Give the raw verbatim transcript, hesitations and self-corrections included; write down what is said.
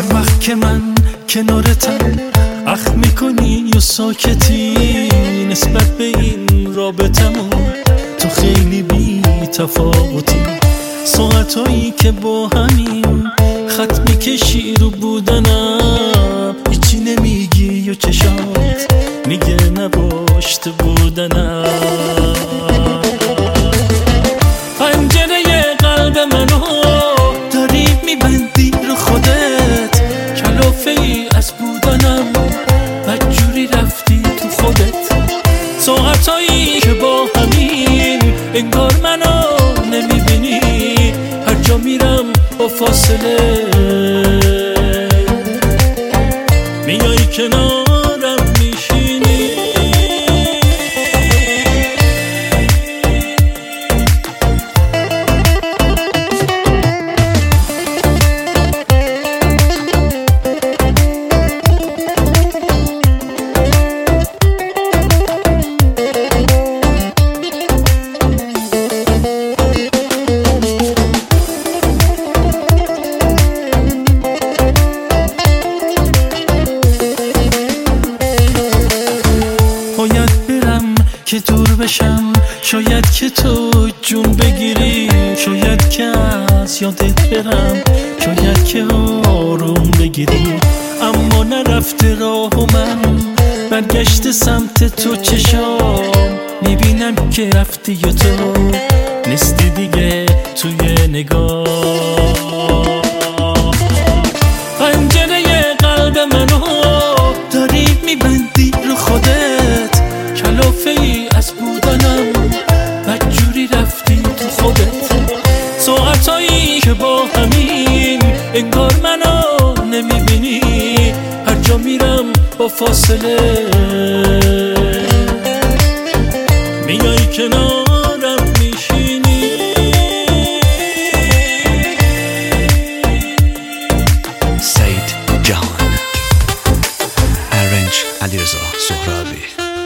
هر وقت که من کنارتم اخ میکنی و ساکتی نسبت به این رابطمون تو خیلی بی تفاوتی. ساعتایی که با همیم خط میکشی رو بودنم هیچی نمیگی و چشات میگه نباشته بودنم. پنجره قلب منو داری میبندی رو خودت کلافه ای از بودنم بدجوری رفتی تو خودت. ساعتایی که با همین انگار منو نمیبینی هر جا میرم با فاصله میای کنارم میشینی. که دور بشم شاید که تو جون بگیری شاید که از یادت برم شاید که آروم بگیری اما نرفته راه و من برگشت سمت تو چشام میبینم که رفتی و تو نیستی دیگه توی نگاه. پنجره قلب منو داری میبندی رو خودت کلافه ای از بودنم بدجوری رفتی تو خودت. ساعتایی که با همین انگار منو نمیبینی هر جا میرم با فاصله میای کنارم میشینی. سعید جهان، ارنج علیرضا سهرابی.